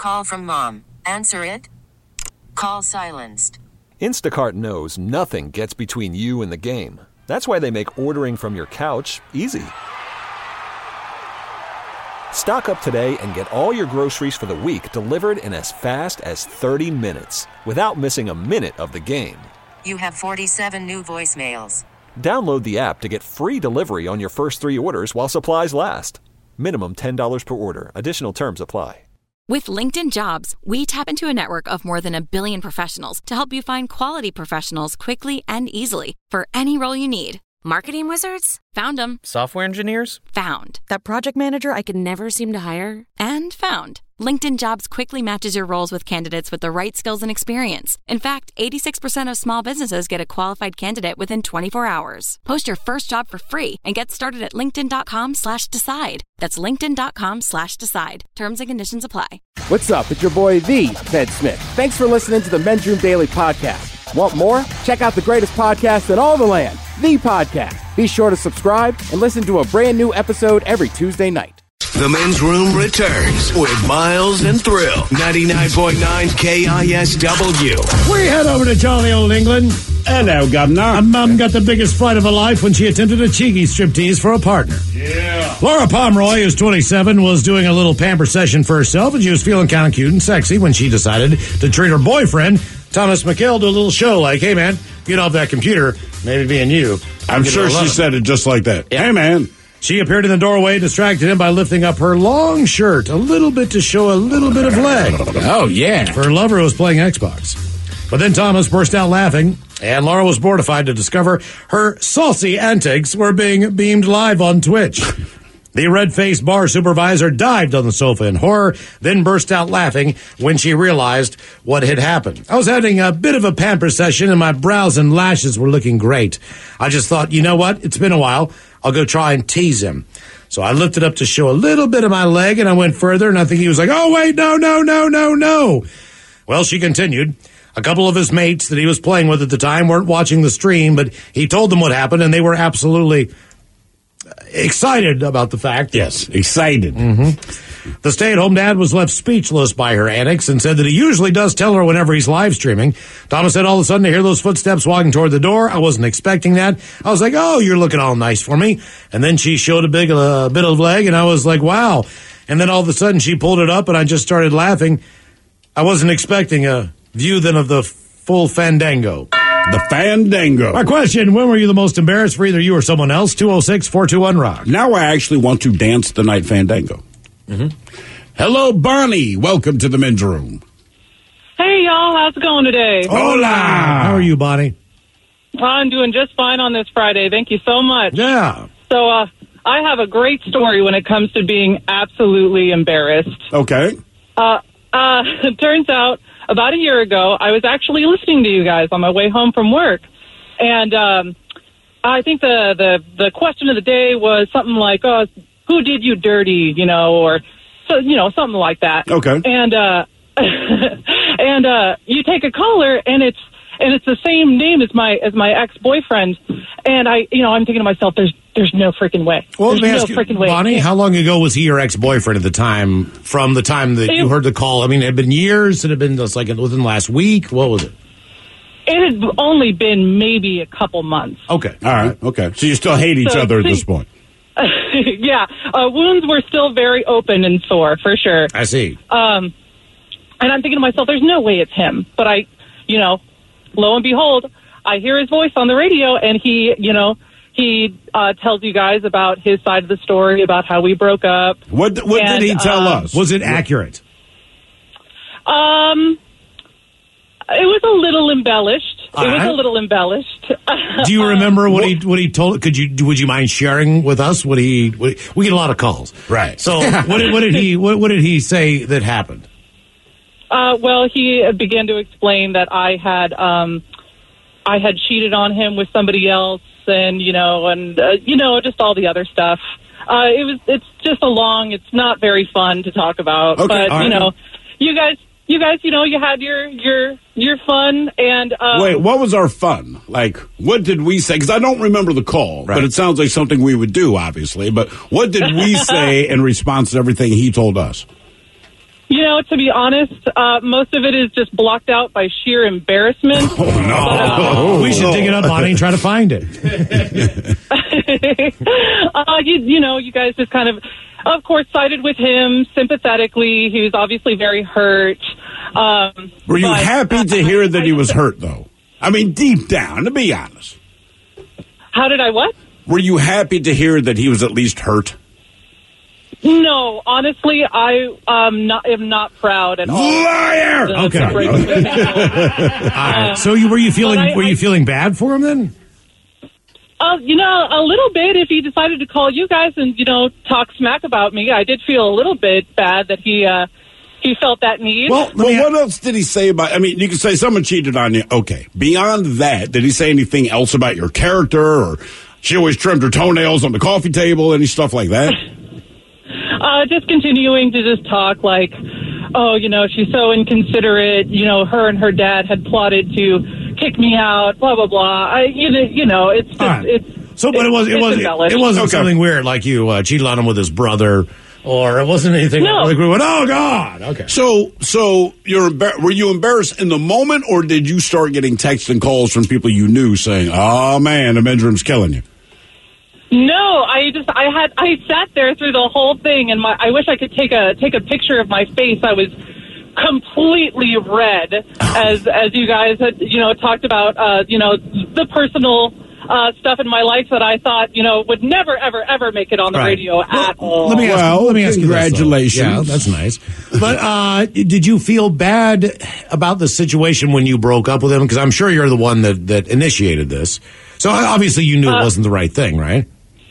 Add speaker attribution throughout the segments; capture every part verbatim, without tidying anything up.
Speaker 1: Call from mom. Answer it. Call silenced.
Speaker 2: Instacart knows nothing gets between you and the game. That's why they make ordering from your couch easy. Stock up today and get all your groceries for the week delivered in as fast as thirty minutes without missing a minute of the game.
Speaker 1: You have forty-seven new voicemails.
Speaker 2: Download the app to get free delivery on your first three orders while supplies last. Minimum ten dollars per order. Additional terms apply.
Speaker 3: With LinkedIn Jobs, we tap into a network of more than a billion professionals to help you find quality professionals quickly and easily for any role you need. Marketing wizards? Found them.
Speaker 4: Software engineers?
Speaker 3: Found. That project manager I could never seem to hire? And found. LinkedIn Jobs quickly matches your roles with candidates with the right skills and experience. In fact, eighty-six percent of small businesses get a qualified candidate within twenty-four hours. Post your first job for free and get started at linkedin.com slash decide. That's linkedin.com slash decide. Terms and conditions apply.
Speaker 5: What's up? It's your boy, The Ted Smith. Thanks for listening to the Men's Room Daily Podcast. Want more? Check out the greatest podcast in all the land, The Podcast. Be sure to subscribe and listen to a brand new episode every Tuesday night.
Speaker 6: The Men's Room returns with Miles and Thrill. ninety-nine point nine K I S W.
Speaker 7: We head over to jolly old England.
Speaker 8: Hello, Governor.
Speaker 7: A mum got the biggest fright of her life when she attempted a cheeky striptease for a partner.
Speaker 8: Yeah.
Speaker 7: Laura Pomeroy, who's twenty-seven, was doing a little pamper session for herself, and she was feeling kind of cute and sexy when she decided to treat her boyfriend, Thomas McKell, to a little show like, hey, man, get off that computer, maybe being you.
Speaker 8: I'm sure she said it just like that. Yeah. Hey, man.
Speaker 7: She appeared in the doorway, distracted him by lifting up her long shirt a little bit to show a little bit of leg.
Speaker 8: Oh, yeah.
Speaker 7: For her lover who was playing Xbox. But then Thomas burst out laughing, and Laura was mortified to discover her saucy antics were being beamed live on Twitch. The red-faced bar supervisor dived on the sofa in horror, then burst out laughing when she realized what had happened. I was having a bit of a pamper session, and my brows and lashes were looking great. I just thought, you know what? It's been a while. I'll go try and tease him. So I lifted up to show a little bit of my leg, and I went further, and I think he was like, oh, wait, no, no, no, no, no. Well, she continued. A couple of his mates that he was playing with at the time weren't watching the stream, but he told them what happened, and they were absolutely excited about the fact.
Speaker 8: Yes, excited.
Speaker 7: Mm-hmm. The stay-at-home dad was left speechless by her antics and said that he usually does tell her whenever he's live streaming. Thomas said all of a sudden to hear those footsteps walking toward the door. I wasn't expecting that. I was like, oh, you're looking all nice for me. And then she showed a big uh, bit of leg, and I was like, wow. And then all of a sudden she pulled it up, and I just started laughing. I wasn't expecting a view then of the full fandango.
Speaker 8: The fandango.
Speaker 7: My question, when were you the most embarrassed for either you or someone else? two oh six, four two one, rock.
Speaker 8: Now I actually want to dance the night fandango.
Speaker 7: Mm-hmm.
Speaker 8: Hello, Bonnie. Welcome to the Men's Room.
Speaker 9: Hey, y'all. How's it going today?
Speaker 7: Hola. How are you, Bonnie?
Speaker 9: I'm doing just fine on this Friday. Thank you so much.
Speaker 7: Yeah.
Speaker 9: So, uh, I have a great story when it comes to being absolutely embarrassed.
Speaker 8: Okay.
Speaker 9: Uh, uh, it turns out about a year ago, I was actually listening to you guys on my way home from work. And um, I think the, the, the question of the day was something like, oh, who did you dirty, you know, or, so you know, something like that.
Speaker 8: Okay.
Speaker 9: And uh, and uh, you take a caller, and it's and it's the same name as my as my ex-boyfriend. And I, you know, I'm thinking to myself, there's there's no freaking way.
Speaker 7: Well,
Speaker 9: there's
Speaker 7: let me
Speaker 9: no
Speaker 7: ask you,
Speaker 9: freaking way.
Speaker 7: Bonnie, how long ago was he your ex-boyfriend at the time, from the time that
Speaker 9: It-
Speaker 7: you heard the call? I mean, it had been years? It had been just like within the last week? What was it?
Speaker 9: It had only been maybe a couple months.
Speaker 7: Okay.
Speaker 8: All right. Okay. So you still hate each
Speaker 9: So,
Speaker 8: other at
Speaker 9: see-
Speaker 8: this point.
Speaker 9: yeah, uh, wounds were still very open and sore, for sure.
Speaker 7: I see.
Speaker 9: Um, and I'm thinking to myself, there's no way it's him. But I, you know, lo and behold, I hear his voice on the radio, and he, you know, he uh, tells you guys about his side of the story, about how we broke up.
Speaker 8: What What
Speaker 9: And,
Speaker 8: did he tell
Speaker 9: um,
Speaker 8: us?
Speaker 7: Was it accurate?
Speaker 9: Um, it was a little embellished.
Speaker 7: All
Speaker 9: it was
Speaker 7: right.
Speaker 9: a little embellished.
Speaker 7: Do you remember what
Speaker 8: What-
Speaker 7: he what he told? Could you would you mind sharing with us what he? What he we get a lot of calls,
Speaker 8: Right.
Speaker 7: So what did, what did he what, what did he say that happened?
Speaker 9: Uh, well, he began to explain that I had um, I had cheated on him with somebody else, and you know, and uh, you know, just all the other stuff. Uh, it was it's just a long. It's not very fun to talk about,
Speaker 8: Okay,
Speaker 9: but
Speaker 8: all
Speaker 9: you
Speaker 8: right.
Speaker 9: know, you guys, you guys, you know, you had your your your fun, and um,
Speaker 8: Wait, what was our fun? Like, what did we say? Because I don't remember the call,
Speaker 7: Right.
Speaker 8: but it sounds like something we would do, obviously. But what did we say in response to everything he told us?
Speaker 9: You know, to be honest, uh, most of it is just blocked out by sheer embarrassment.
Speaker 7: Oh, no. But, uh, we should dig it up, Bonnie, and try to find it.
Speaker 9: uh, you, you know, you guys just kind of, of course, sided with him sympathetically. He was obviously very hurt. Um,
Speaker 8: Were you
Speaker 9: but,
Speaker 8: happy
Speaker 9: uh,
Speaker 8: to hear that
Speaker 9: I,
Speaker 8: he was hurt, though? I mean, deep down, to be honest.
Speaker 9: How did I what?
Speaker 8: Were you happy to hear that he was at least hurt?
Speaker 9: No, honestly, I um, not, am not proud at all.
Speaker 8: Liar!
Speaker 9: The-
Speaker 7: Okay.
Speaker 9: the break-
Speaker 7: All right. So you were you feeling
Speaker 9: But I-
Speaker 7: were you
Speaker 9: I-
Speaker 7: feeling bad for him then?
Speaker 9: Uh, you know, a little bit. If he decided to call you guys and, you know, talk smack about me, I did feel a little bit bad that he uh, he felt that need.
Speaker 8: Well, well what else did he say about, I mean, you could say someone cheated on you. Okay. Beyond that, did he say anything else about your character, or she always trimmed her toenails on the coffee table, any stuff like that?
Speaker 9: Uh, just continuing to just talk like, oh, you know, she's so inconsiderate. You know, her and her dad had plotted to kick me out, blah, blah, blah. I, you know, you know it's just,
Speaker 7: Right.
Speaker 9: it's.
Speaker 7: So, but it was it
Speaker 9: it's
Speaker 7: was
Speaker 9: embellished.
Speaker 7: it wasn't
Speaker 8: Okay.
Speaker 7: something weird like you uh, cheated on him with his brother, or it wasn't anything
Speaker 9: No.
Speaker 7: like we went, oh God, okay.
Speaker 8: So, so you're embar- were you embarrassed in the moment, or did you start getting texts and calls from people you knew saying, oh man, the men's room's killing you?
Speaker 9: No, I just I had I sat there through the whole thing, and my I wish I could take a take a picture of my face. I was completely red as as you guys had you know talked about uh, you know the personal uh, stuff in my life that I thought you know would never ever ever make it on the
Speaker 7: Right.
Speaker 9: radio at all.
Speaker 7: Let me ask,
Speaker 8: Well,
Speaker 7: let me ask you this, though.
Speaker 8: congratulations.
Speaker 7: Yeah, that's nice. But uh, did you feel bad about the situation when you broke up with him? Because I'm sure you're the one that, that initiated this. So obviously you knew
Speaker 9: Uh,
Speaker 7: it wasn't the right thing, right?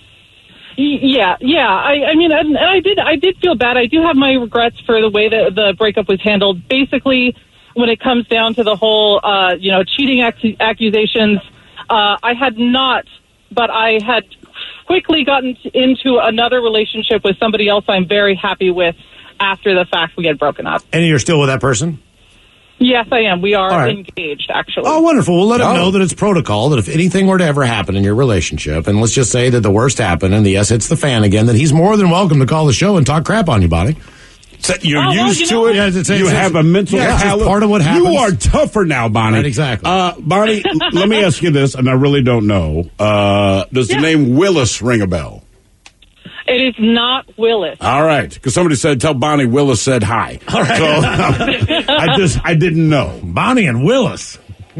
Speaker 9: Y- Yeah, yeah. I, I mean, and, and I did. I did feel bad. I do have my regrets for the way that the breakup was handled. Basically, when it comes down to the whole, uh, you know, cheating ac- accusations, uh, I had not, but I had quickly gotten t- into another relationship with somebody else I'm very happy with after the fact we had broken up.
Speaker 7: And you're still with that person?
Speaker 9: Yes, I am. We are
Speaker 7: All right.
Speaker 9: engaged, actually.
Speaker 7: Oh, wonderful. We'll let him
Speaker 5: Oh.
Speaker 7: know that it's protocol, that if anything were to ever happen in your relationship, and let's just say that the worst happened and the S hits the fan again, that he's more than welcome to call the show and talk crap on you, Bonnie.
Speaker 8: So you're
Speaker 9: Oh, well,
Speaker 8: used
Speaker 9: you
Speaker 8: to
Speaker 9: know-
Speaker 8: it.
Speaker 7: Yeah, it's- it's-
Speaker 8: you
Speaker 7: it's-
Speaker 8: have a mental
Speaker 7: yeah, it's just
Speaker 8: palate.
Speaker 7: part of what happens.
Speaker 8: You are tougher now, Bonnie.
Speaker 7: Right, exactly.
Speaker 8: Uh, Bonnie, let me ask you this, and I really don't know. Uh, does the
Speaker 9: Yeah.
Speaker 8: name Willis ring a bell?
Speaker 9: It is not Willis.
Speaker 8: All right, because somebody said, tell Bonnie Willis said hi. All right. So I just, I didn't know.
Speaker 7: Bonnie and Willis.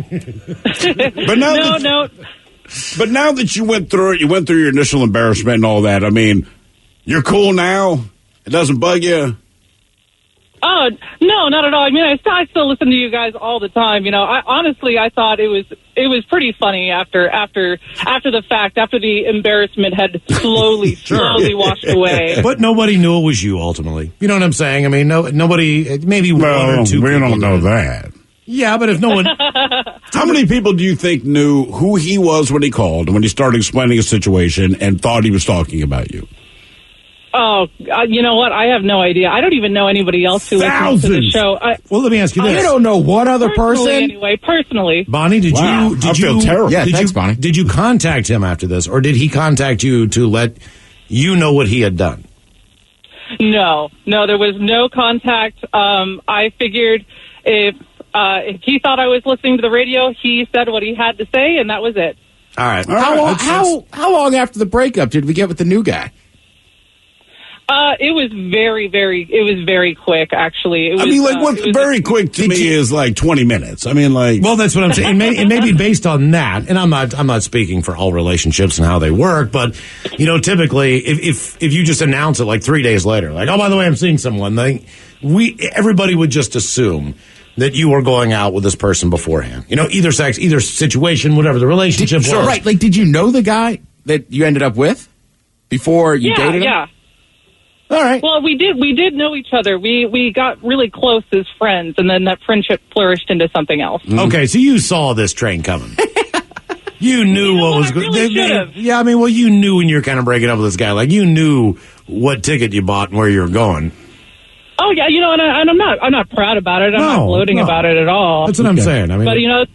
Speaker 8: But now,
Speaker 9: No,
Speaker 8: that,
Speaker 9: no.
Speaker 8: but now that you went through it, you went through your initial embarrassment and all that. I mean, you're cool now. It doesn't bug you.
Speaker 9: Oh, no, not at all. I mean, I still, I still listen to you guys all the time. You know, I honestly, I thought it was it was pretty funny after after after the fact, after the embarrassment had slowly, slowly washed away.
Speaker 7: But nobody knew it was you, ultimately. You know what I'm saying? I mean, no, nobody, maybe one
Speaker 8: Well,
Speaker 7: or two
Speaker 8: we
Speaker 7: people
Speaker 8: don't know
Speaker 7: did.
Speaker 8: that.
Speaker 7: Yeah, but if no one...
Speaker 8: How many people do you think knew who he was when he called, when he started explaining his situation, and thought he was talking about you?
Speaker 9: Oh, uh, you know what? I have no idea. I don't even know anybody else who listens to the
Speaker 8: Thousands.
Speaker 9: show. I,
Speaker 7: Well, let me ask you
Speaker 5: You
Speaker 7: this.
Speaker 5: don't know one other
Speaker 9: personally,
Speaker 5: person?
Speaker 9: anyway. Personally,
Speaker 7: Bonnie, did
Speaker 8: Wow,
Speaker 7: you... Did
Speaker 8: I feel
Speaker 7: you,
Speaker 8: terrible.
Speaker 5: Yeah,
Speaker 7: did
Speaker 5: thanks,
Speaker 7: you,
Speaker 5: Bonnie.
Speaker 7: Did you contact him after this, or did he contact you to let you know what he had done?
Speaker 9: no, no. There was no contact. Um, I figured if uh, if he thought I was listening to the radio, he said what he had to say, and that was it.
Speaker 7: All right.
Speaker 8: All
Speaker 5: How,
Speaker 8: right,
Speaker 5: long,
Speaker 8: that's-
Speaker 5: how, how long after the breakup did we get with the new guy?
Speaker 9: Uh, it was very, very. It was very quick, actually. It was,
Speaker 8: I mean, like,
Speaker 9: uh,
Speaker 8: what
Speaker 9: it was-
Speaker 8: very quick to
Speaker 7: Did
Speaker 8: me
Speaker 7: you-
Speaker 8: is like twenty minutes. I mean, like,
Speaker 7: Well, that's what I'm saying. It may, it may be based on that, and I'm not. I'm not speaking for all relationships and how they work, but you know, typically, if if, if you just announce it like three days later, like, oh, by the way, I'm seeing someone, like, we everybody would just assume that you were going out with this person beforehand. You know, either sex, either situation, whatever the relationship was.
Speaker 5: Sure, right. Like, did you know the guy that you ended up with before you
Speaker 9: yeah,
Speaker 5: dated him?
Speaker 9: yeah.
Speaker 5: All right.
Speaker 9: Well, we did. We did know each other. We we got really close as friends, and then that friendship flourished into something else.
Speaker 7: Okay, so you saw this train coming. You knew
Speaker 9: You know
Speaker 7: what
Speaker 9: what?
Speaker 7: was
Speaker 9: I
Speaker 7: going.
Speaker 9: really should've.
Speaker 7: Yeah, I mean, well, you knew when you were kind of breaking up with this guy. Like, you knew what ticket you bought and where you were going.
Speaker 9: Oh yeah, you know, and, I, and I'm not. I'm not proud about it. I'm
Speaker 7: No,
Speaker 9: not gloating
Speaker 7: no.
Speaker 9: about it at all.
Speaker 7: That's what I'm saying. I mean,
Speaker 9: But you know,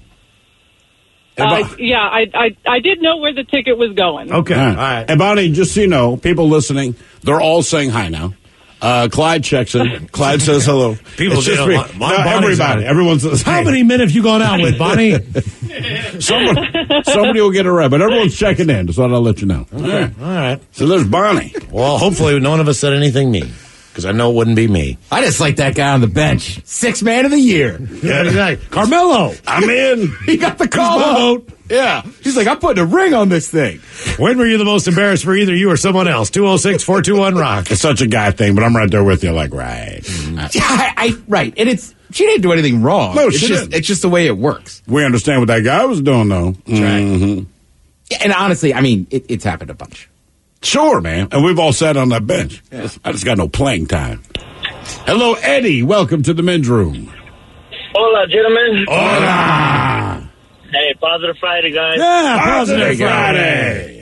Speaker 8: And
Speaker 9: uh,
Speaker 8: Bo-
Speaker 9: yeah, I, I I did know where the ticket was going.
Speaker 7: okay,
Speaker 8: all
Speaker 7: all
Speaker 8: right.
Speaker 7: right.
Speaker 8: And Bonnie, just so you know, people listening, they're all saying hi now. Uh, Clyde checks in. Clyde says hello.
Speaker 7: People
Speaker 8: It's just
Speaker 7: do
Speaker 8: me.
Speaker 7: a lot- lot
Speaker 8: No,
Speaker 7: of Bonnie's
Speaker 8: everybody.
Speaker 7: on.
Speaker 8: Everyone's the
Speaker 7: How
Speaker 8: same.
Speaker 7: many men have you gone out with, Bonnie?
Speaker 8: Someone, somebody will get it right, but everyone's checking in. Just thought I'll let you know. All right.
Speaker 7: All right.
Speaker 8: So there's Bonnie.
Speaker 7: Well, hopefully none of us said anything mean, because I know it wouldn't be me.
Speaker 5: I just like that guy on the bench. Six man of the year.
Speaker 7: Yeah, exactly. Carmelo.
Speaker 8: I'm in.
Speaker 5: He got the call
Speaker 7: He's
Speaker 5: out. Yeah. He's like, I'm putting a ring on this thing.
Speaker 7: When were you the most embarrassed for either you or someone else? two oh six, four two one, rock.
Speaker 8: It's such a guy thing, but I'm right there with you. Like, right.
Speaker 5: Yeah, I, I, right. And it's, she didn't do anything wrong.
Speaker 8: No,
Speaker 5: it's
Speaker 8: she
Speaker 5: just,
Speaker 8: didn't.
Speaker 5: it's just the way it works.
Speaker 8: We understand what that guy was doing, though. Mhm.
Speaker 5: Yeah, and honestly, I mean, it, it's happened a bunch.
Speaker 8: Sure, man. And we've all sat on that bench. I just got no playing time. Hello, Eddie. Welcome to the men's room.
Speaker 4: Hola, gentlemen.
Speaker 8: Hola.
Speaker 4: Hey, positive Friday, guys.
Speaker 7: Yeah,
Speaker 8: Positive Friday.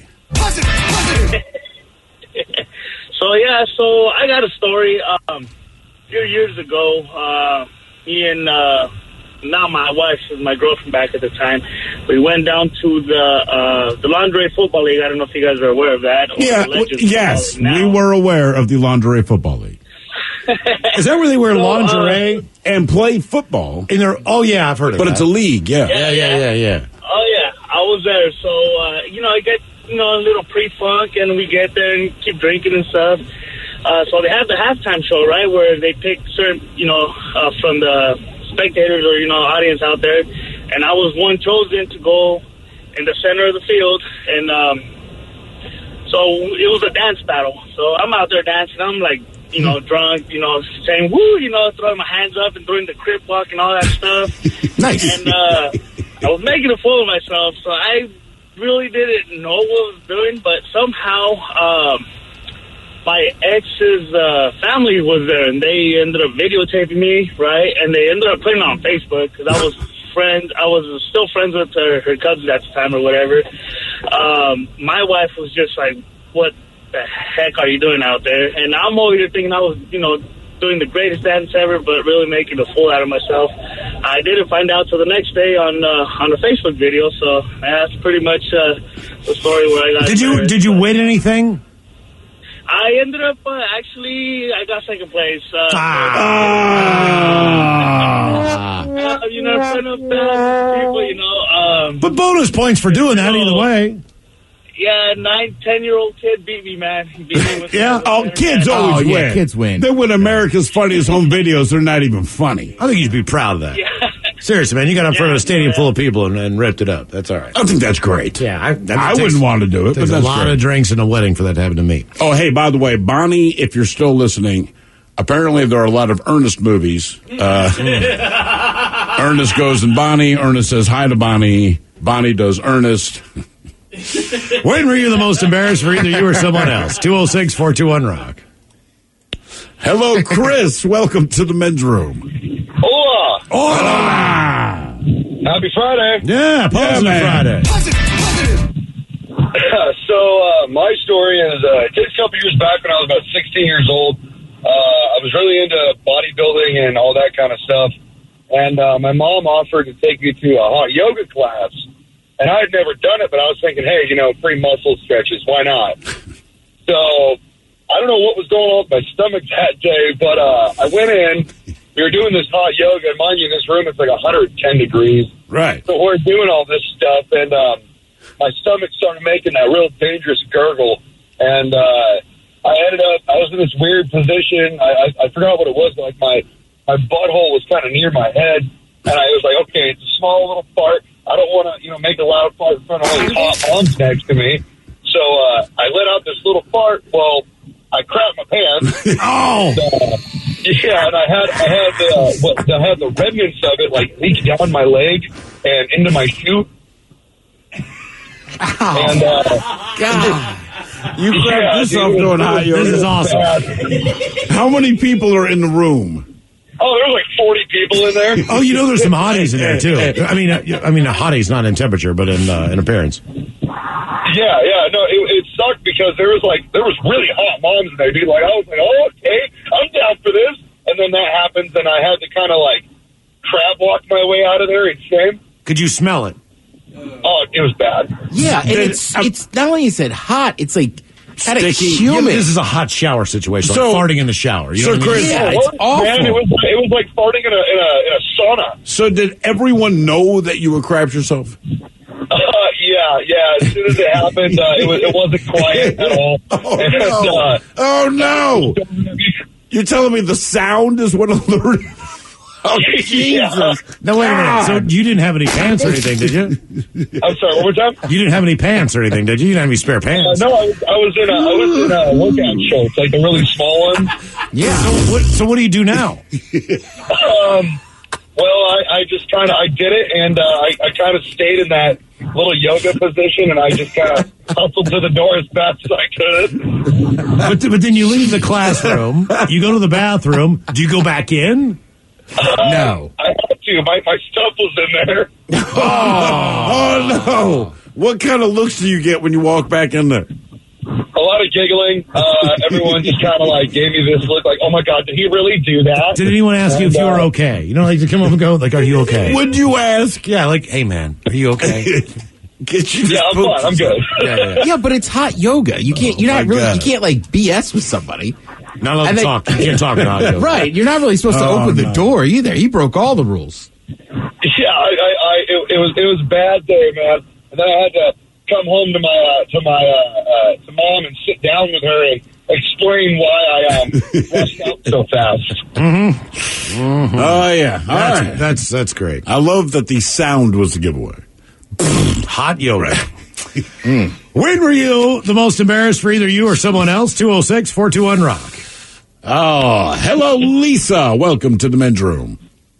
Speaker 4: So, yeah, so I got a story. Um, a few years ago, uh, me and uh, now my wife, my girlfriend back at the time, we went down to the uh, the Lingerie Football League. I don't know if you guys are aware of that. Or
Speaker 8: Yeah,
Speaker 4: the Legends
Speaker 8: yes,
Speaker 4: Football League
Speaker 8: we
Speaker 4: now.
Speaker 8: were aware of the Lingerie Football League.
Speaker 7: Is that where they wear
Speaker 4: So, uh,
Speaker 7: lingerie?
Speaker 8: And play football,
Speaker 7: in their, oh, yeah, I've heard of
Speaker 8: but
Speaker 7: that.
Speaker 8: it's a league, yeah.
Speaker 7: Yeah, yeah, yeah, yeah.
Speaker 4: Oh, yeah, I was there. So, uh, you know, I get, you know, a little pre-funk, and we get there and keep drinking and stuff. Uh, so they have the halftime show, right, where they pick certain, you know, uh, from the spectators or, you know, audience out there. And I was one chosen to go in the center of the field. And um, so it was a dance battle. So I'm out there dancing. I'm like, you know, drunk, you know, saying, woo, you know, throwing my hands up and doing the crip walk and all that stuff.
Speaker 5: Nice.
Speaker 4: And uh, I was making a fool of myself, so I really didn't know what I was doing, but somehow um, my ex's uh, family was there, and they ended up videotaping me, right? And they ended up putting it on Facebook, because I was friends, I was still friends with her, her cousins at the time or whatever. Um, my wife was just like, what the heck are you doing out there? And I'm over here thinking I was, you know, doing the greatest dance ever, but really making a fool out of myself. I didn't find out till the next day on uh, on the Facebook video, so that's pretty much uh, the story where I got.
Speaker 7: Did you
Speaker 4: embarrassed.
Speaker 7: did you win anything?
Speaker 4: I ended up uh, actually I got second place. Uh,
Speaker 7: Ah.
Speaker 4: uh, you know, in front of uh, people, you know. Um,
Speaker 7: But bonus points for doing that either way.
Speaker 4: yeah, nine, ten year old kid beat me, man. He beat me with
Speaker 8: Yeah, oh, kids
Speaker 5: Oh,
Speaker 8: always
Speaker 5: yeah,
Speaker 8: win.
Speaker 5: kids win.
Speaker 8: They win America's Funniest Home Videos. They're not even funny.
Speaker 7: I think you should be proud of that.
Speaker 4: Yeah.
Speaker 7: Seriously, man, you got in front of
Speaker 4: Yeah,
Speaker 7: a stadium
Speaker 4: yeah.
Speaker 7: full of people and, and ripped it up. That's all right.
Speaker 8: I think that's great.
Speaker 7: Yeah, I, that
Speaker 8: I
Speaker 7: takes-
Speaker 8: wouldn't want to do it, but
Speaker 7: Takes a
Speaker 8: that's
Speaker 7: lot
Speaker 8: great.
Speaker 7: of drinks and a wedding for that to happen to me.
Speaker 8: Oh, hey, by the way, Bonnie, if you're still listening, apparently there are a lot of Ernest movies. Uh, Ernest goes and Bonnie. Ernest says hi to Bonnie. Bonnie does Ernest.
Speaker 7: When were you the most embarrassed for either you or someone else? two oh six, four two one, rock.
Speaker 8: Hello, Chris. Welcome to the men's room.
Speaker 4: Hola.
Speaker 8: Hola.
Speaker 4: Happy Friday.
Speaker 7: Yeah, Positive
Speaker 8: man.
Speaker 7: Friday.
Speaker 4: So, uh, my story is, uh, it takes a couple years back when I was about sixteen years old. Uh, I was really into bodybuilding and all that kind of stuff. And uh, my mom offered to take me to a hot yoga class. And I had never done it, but I was thinking, hey, you know, free muscle stretches, why not? So, I don't know what was going on with my stomach that day, but uh, I went in. We were doing this hot yoga. And mind you, in this room, it's like one hundred ten degrees.
Speaker 8: Right.
Speaker 4: So we're doing all this stuff, and um, my stomach started making that real dangerous gurgle. And uh, I ended up, I was in this weird position. I, I, I forgot what it was, but like my, my butthole was kind of near my head. And I was like, okay, it's a small little fart. I don't want to, you know, make a loud fart in front of all these hot moms next to me. So uh, I let out this little fart. Well, I crapped my pants.
Speaker 7: Oh!
Speaker 4: And, uh, yeah, and I had I had uh, what I had the remnants of it like leak down my leg and into my shoe.
Speaker 5: Ow.
Speaker 4: And uh,
Speaker 5: God.
Speaker 8: You
Speaker 4: yeah,
Speaker 8: cracked yourself
Speaker 4: dude,
Speaker 8: doing hot yoga.
Speaker 7: This is awesome.
Speaker 4: bad.
Speaker 8: How many people are in the room?
Speaker 4: Oh, there was like forty people in there.
Speaker 7: Oh, you know there's some hotties in there, too. I mean, uh, I mean, a hottie's not in temperature, but in uh, in appearance.
Speaker 4: Yeah, yeah, no, it, it sucked because there was like there was really hot moms in there, dude. Like I was like, oh, okay, I'm down for this. And then that happens, and I had to kind of like crab walk my way out of there in shame.
Speaker 7: Could you smell it?
Speaker 4: Oh, it was bad.
Speaker 5: Yeah, and
Speaker 8: Did-
Speaker 5: it's it's not only is it hot, it's like Had a
Speaker 8: sticky.
Speaker 7: Yeah, but
Speaker 5: human.
Speaker 7: this is a hot shower situation.
Speaker 8: So-
Speaker 7: like farting in the shower. You
Speaker 8: so
Speaker 7: know what I mean?
Speaker 8: Chris-
Speaker 5: Yeah,
Speaker 10: It
Speaker 5: it's
Speaker 10: was,
Speaker 5: awful.
Speaker 10: Man, it was it was like farting in a in a, in a sauna.
Speaker 8: So did everyone know that you were crapped yourself?
Speaker 10: Uh, yeah, yeah. As soon as it happened, uh, it was it wasn't quiet at all.
Speaker 8: Oh,
Speaker 10: and,
Speaker 8: no.
Speaker 10: uh,
Speaker 8: Oh, no. You're telling me the sound is what alerted? Oh, Jesus.
Speaker 7: No, wait a minute. So you didn't have any pants or anything, did you?
Speaker 10: I'm sorry. One more time.
Speaker 7: You didn't have any pants or anything, did you? You didn't have any spare
Speaker 10: Uh,
Speaker 7: pants.
Speaker 10: no, I was, I was in a I was in a workout shorts, like the really small ones.
Speaker 7: Yeah. So what, so what do you do now?
Speaker 10: Um, well, I, I just kind of I did it, and uh, I, I kind of stayed in that little yoga position, and I just kind of hustled to the door as fast as I could.
Speaker 7: But, but then you leave the classroom. You go to the bathroom. Do you go back in?
Speaker 5: No.
Speaker 10: I had to. My my stuff was in there.
Speaker 8: Oh, no. What kind of looks do you get when you walk back in there?
Speaker 10: A lot of giggling. Uh, everyone just kind of like gave me this look, like, "Oh my God, did he really do that?"
Speaker 7: Did anyone ask you if
Speaker 10: And,
Speaker 7: you were
Speaker 10: uh,
Speaker 7: okay? You know, like to come up and go, like, "Are you okay?"
Speaker 8: Would you ask?
Speaker 7: Yeah, like, "Hey, man, are you okay?"
Speaker 8: Get you
Speaker 10: Yeah, I'm
Speaker 8: pooped
Speaker 10: fine. I'm good.
Speaker 7: yeah, yeah, yeah.
Speaker 5: Yeah, but it's hot yoga. You can't. You're
Speaker 8: Oh,
Speaker 5: not
Speaker 8: my
Speaker 5: really.
Speaker 8: God.
Speaker 5: You can't like B S with somebody.
Speaker 7: Not allowed
Speaker 5: And
Speaker 7: to
Speaker 5: they-
Speaker 7: talk. You can't talk about it.
Speaker 5: Right. You're not really supposed to
Speaker 8: Oh,
Speaker 5: open the
Speaker 8: no.
Speaker 5: door either. He broke all the rules.
Speaker 10: Yeah, I, I, I it, it was it was a bad day, man. And then I had to come home to my uh, to my uh, uh, to mom and sit down with her and explain why I um, rushed out so fast.
Speaker 8: Oh, yeah. All
Speaker 7: That's,
Speaker 8: right.
Speaker 7: that's that's great.
Speaker 8: I love that the sound was the giveaway.
Speaker 7: Hot yoga. When were you the most embarrassed for either you or someone else? two oh six, four two one, rock.
Speaker 8: Oh, hello, Lisa. Welcome to the men's room.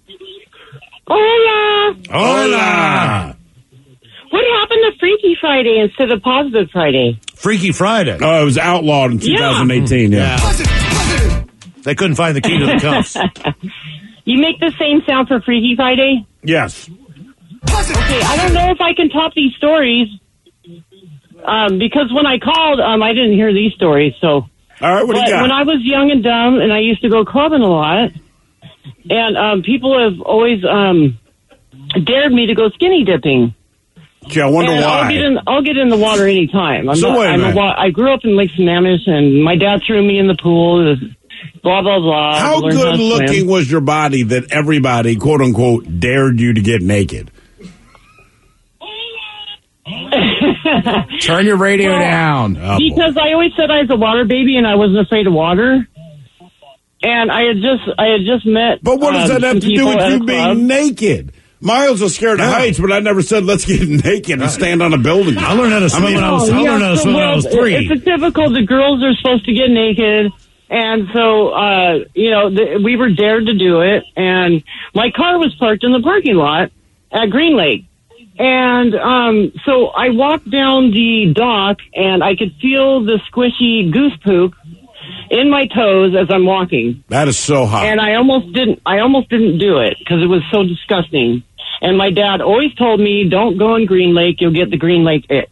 Speaker 11: Hola.
Speaker 8: Hola.
Speaker 11: What happened to Freaky Friday instead of Positive Friday?
Speaker 7: Freaky Friday.
Speaker 8: Oh, it was outlawed in two thousand eighteen. Yeah.
Speaker 7: Yeah. They couldn't find the key to the cuffs.
Speaker 11: You make the same sound for Freaky Friday?
Speaker 8: Yes.
Speaker 11: Okay, I don't know if I can top these stories. Um, because when I called, um, I didn't hear these stories, so.
Speaker 8: All right, what do
Speaker 11: But
Speaker 8: you got?
Speaker 11: when I was young and dumb, and I used to go clubbing a lot, and um, people have always um, dared me to go skinny dipping.
Speaker 8: Okay, I wonder
Speaker 11: and
Speaker 8: why.
Speaker 11: I'll get in. I'll get in the water anytime. I'm
Speaker 8: So
Speaker 11: not,
Speaker 8: wait a
Speaker 11: I'm a,
Speaker 8: minute.
Speaker 11: wa- I grew up in Lake Sammamish, and my dad threw me in the pool. It was blah blah blah.
Speaker 8: How
Speaker 11: Learned
Speaker 8: good
Speaker 11: to
Speaker 8: looking
Speaker 11: swim.
Speaker 8: was your body that everybody, quote unquote, dared you to get naked?
Speaker 5: Turn your radio
Speaker 11: Well,
Speaker 5: down.
Speaker 8: Oh, boy.
Speaker 11: Because I always said I was a water baby, and I wasn't afraid of water. And I had just, I had just met.
Speaker 8: But what does
Speaker 11: um,
Speaker 8: that have
Speaker 11: some
Speaker 8: to do
Speaker 11: people
Speaker 8: with
Speaker 11: at a
Speaker 8: you
Speaker 11: club.
Speaker 8: being naked? Miles is scared of
Speaker 7: Yeah.
Speaker 8: heights, but I never said let's get naked and stand on a building.
Speaker 7: I learned how to swim
Speaker 8: mean-
Speaker 7: when I was, I
Speaker 11: Oh,
Speaker 7: learned how to
Speaker 11: so,
Speaker 7: swim when I
Speaker 11: well,
Speaker 7: was three.
Speaker 11: It's a typical. The girls are supposed to get naked, and so uh, you know the, we were dared to do it. And my car was parked in the parking lot at Green Lake, and um, so I walked down the dock, and I could feel the squishy goose poop in my toes as I'm walking.
Speaker 8: That is so hot.
Speaker 11: And I almost didn't. I almost didn't do it because it was so disgusting. And my dad always told me, "Don't go in Green Lake; you'll get the Green Lake itch."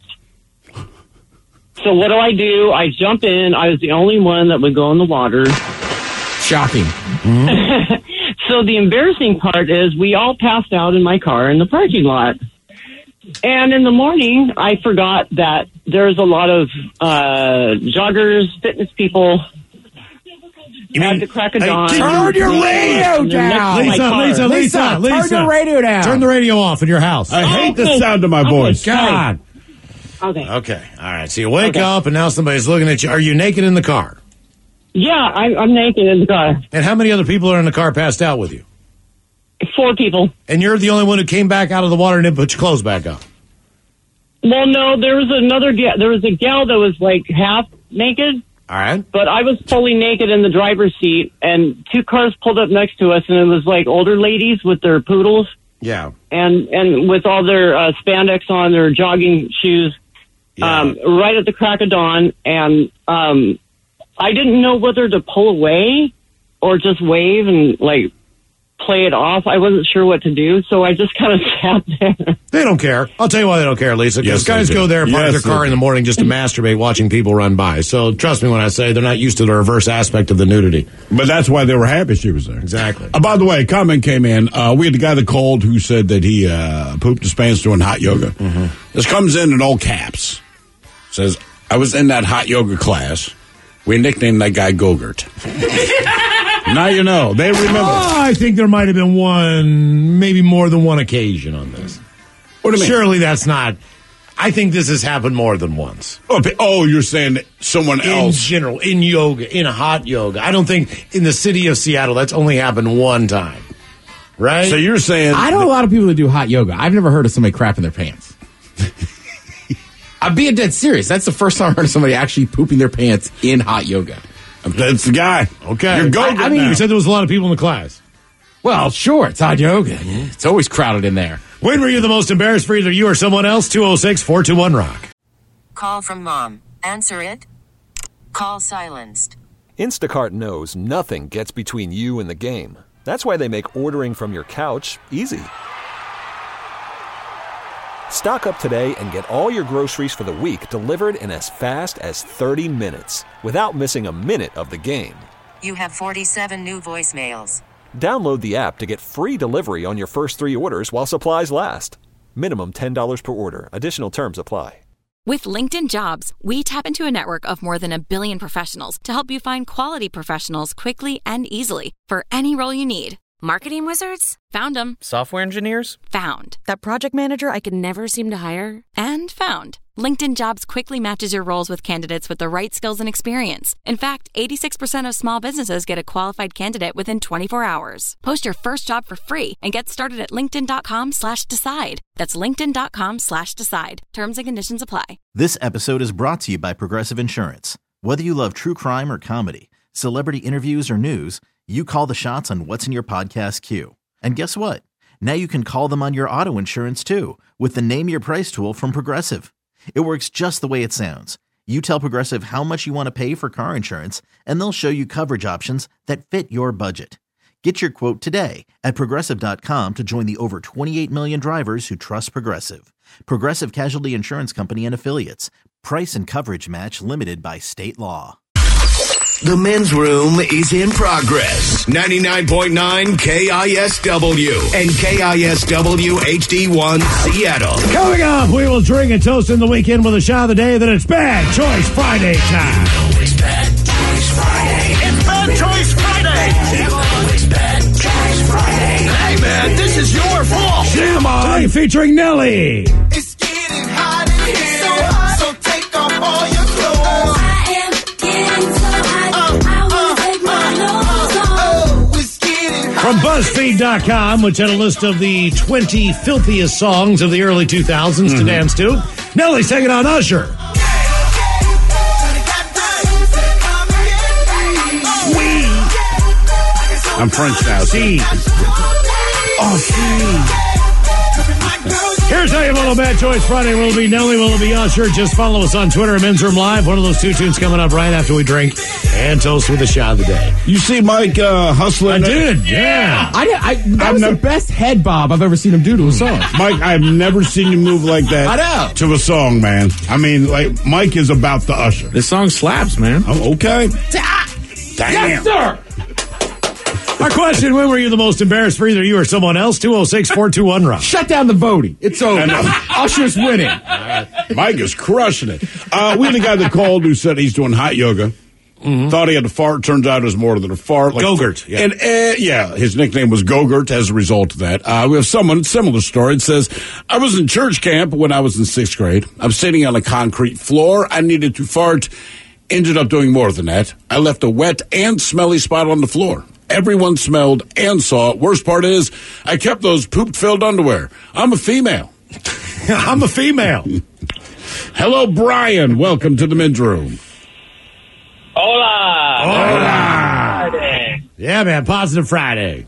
Speaker 11: So what do I do? I jump in. I was the only one that would go in the water.
Speaker 5: Shocking.
Speaker 11: So the embarrassing part is we all passed out in my car in the parking lot. And in the morning, I forgot that there's a lot of uh, joggers, fitness people.
Speaker 7: You
Speaker 11: at
Speaker 7: mean-
Speaker 11: the crack of
Speaker 7: Hey,
Speaker 11: dawn.
Speaker 5: Turn your radio
Speaker 11: And they're next
Speaker 5: down.
Speaker 11: to my
Speaker 7: Lisa,
Speaker 11: car.
Speaker 7: Lisa, Lisa,
Speaker 5: Lisa,
Speaker 7: Lisa.
Speaker 5: turn the radio down.
Speaker 7: Turn the radio off in your house.
Speaker 8: I hate the
Speaker 11: Okay.
Speaker 8: sound of my
Speaker 11: Okay.
Speaker 8: voice.
Speaker 7: God.
Speaker 11: Okay.
Speaker 7: Okay. All right. So you wake
Speaker 11: Okay.
Speaker 7: up and now somebody's looking at you. Are you naked in the car?
Speaker 11: Yeah, I, I'm naked in the car.
Speaker 7: And how many other people are in the car passed out with you?
Speaker 11: Four people.
Speaker 7: And you're the only one who came back out of the water and didn't put your clothes back on.
Speaker 11: Well, no, there was another gal. There was a gal that was like half naked,
Speaker 7: All right.
Speaker 11: but I was fully naked in the driver's seat, and two cars pulled up next to us, and it was like older ladies with their poodles
Speaker 7: Yeah.
Speaker 11: and and with all their uh, spandex on, their jogging shoes,
Speaker 7: Yeah.
Speaker 11: um, right at the crack of dawn, and um, I didn't know whether to pull away or just wave and like play it off. I wasn't sure what to do, so I just kind of sat there.
Speaker 7: They don't care. I'll tell you why they don't care, Lisa. Because
Speaker 8: Yes, they
Speaker 7: guys
Speaker 8: do.
Speaker 7: go there and park
Speaker 8: Yes,
Speaker 7: their
Speaker 8: they
Speaker 7: car
Speaker 8: do.
Speaker 7: in the morning just to masturbate watching people run by. So trust me when I say they're not used to the reverse aspect of the nudity.
Speaker 8: But that's why they were happy she was there.
Speaker 7: Exactly.
Speaker 8: Uh, by the way, a comment came in. Uh, we had the guy that called who said that he uh, pooped his pants doing hot yoga.
Speaker 7: Mm-hmm.
Speaker 8: This comes in in all caps. Says, I was in that hot yoga class. We nicknamed that guy Gogurt. Now you know. They remember.
Speaker 7: Oh, I think there might have been one, maybe more than one occasion on this.
Speaker 8: What do you mean?
Speaker 7: Surely that's not. I think this has happened more than once.
Speaker 8: Oh, oh you're saying someone
Speaker 7: in
Speaker 8: else.
Speaker 7: In general, in yoga, in hot yoga. I don't think in the city of Seattle that's only happened one time. Right?
Speaker 8: So you're saying.
Speaker 5: I know a lot of people that do hot yoga. I've never heard of somebody crapping their pants. I'm being dead serious. That's the first time I heard of somebody actually pooping their pants in hot yoga.
Speaker 8: That's the guy.
Speaker 7: Okay.
Speaker 8: You're going
Speaker 7: I, I mean, now. You said there was a lot of people in the class.
Speaker 5: Well, sure. It's hot yoga. It's always crowded in there.
Speaker 7: When were you the most embarrassed for either you or someone else? two oh six, four two one, rock.
Speaker 1: Call from mom. Answer it. Call silenced.
Speaker 2: Instacart knows nothing gets between you and the game. That's why they make ordering from your couch easy. Stock up today and get all your groceries for the week delivered in as fast as thirty minutes without missing a minute of the game.
Speaker 1: You have forty-seven new voicemails.
Speaker 2: Download the app to get free delivery on your first three orders while supplies last. Minimum ten dollars per order. Additional terms apply.
Speaker 3: With LinkedIn Jobs, we tap into a network of more than a billion professionals to help you find quality professionals quickly and easily for any role you need. Marketing wizards? Found them.
Speaker 12: Software engineers?
Speaker 3: Found. That project manager I could never seem to hire? And found. LinkedIn Jobs quickly matches your roles with candidates with the right skills and experience. In fact, eighty-six percent of small businesses get a qualified candidate within twenty-four hours. Post your first job for free and get started at linkedin.com slash decide. That's linkedin.com slash decide. Terms and conditions apply.
Speaker 13: This episode is brought to you by Progressive Insurance. Whether you love true crime or comedy, celebrity interviews or news, you call the shots on what's in your podcast queue. And guess what? Now you can call them on your auto insurance too with the Name Your Price tool from Progressive. It works just the way it sounds. You tell Progressive how much you want to pay for car insurance, and they'll show you coverage options that fit your budget. Get your quote today at Progressive dot com to join the over twenty-eight million drivers who trust Progressive. Progressive Casualty Insurance Company and Affiliates. Price and coverage match limited by state law.
Speaker 6: The men's room is in progress. ninety-nine point nine K I S W and K I S W H D one Seattle.
Speaker 7: Coming up, we will drink and toast in the weekend with a shot of the day. Then it's Bad Choice Friday time.
Speaker 6: You know it's Bad Choice Friday. It's Bad Choice Friday. You know it's Bad Choice Friday. Hey, man, this is your fault.
Speaker 7: Jam on. Today featuring Nelly.
Speaker 14: It's getting hot in here, so hot, so take off all your clothes. I am getting so hot.
Speaker 7: From BuzzFeed dot com, which had a list of the twenty filthiest songs of the early two thousands mm-hmm. to dance to. Nelly's taking on Usher.
Speaker 8: Oui. I'm French now.
Speaker 7: Si. Oh, si. Here's how you want a Bad Choice Friday. Will it be Nelly? Will it be Usher? Just follow us on Twitter at Men's Room Live. One of those two tunes coming up right after we drink and toast with a shot of the day.
Speaker 8: You see Mike uh, hustling?
Speaker 7: I did, yeah.
Speaker 5: I, I, that
Speaker 8: I've
Speaker 5: was
Speaker 8: never,
Speaker 5: the best head bob I've ever seen him do to a song.
Speaker 8: Mike, I've never seen you move like that
Speaker 5: I know.
Speaker 8: to a song, man. I mean, like, Mike is about the Usher.
Speaker 12: This song slaps, man.
Speaker 8: Oh, okay.
Speaker 5: Damn. Yes, sir.
Speaker 7: Our question, when were you the most embarrassed for either you or someone else? two oh six, four two one, rock.
Speaker 5: Shut down the voting. It's over. Usher's winning.
Speaker 8: Uh, Mike is crushing it. Uh, we had a guy that called who said he's doing hot yoga. Mm-hmm. Thought he had a fart. Turns out it was more than a fart. Like,
Speaker 7: Gogurt. Yeah.
Speaker 8: And uh, yeah, his nickname was Gogurt as a result of that. Uh, we have someone, similar story. It says, I was in church camp when I was in sixth grade. I'm sitting on a concrete floor. I needed to fart. Ended up doing more than that. I left a wet and smelly spot on the floor. Everyone smelled and saw it. Worst part is, I kept those poop-filled underwear. I'm a female.
Speaker 7: I'm a female.
Speaker 8: Hello, Brian. Welcome to the men's room.
Speaker 4: Hola.
Speaker 7: Hola. Friday. Yeah, man. Positive Friday.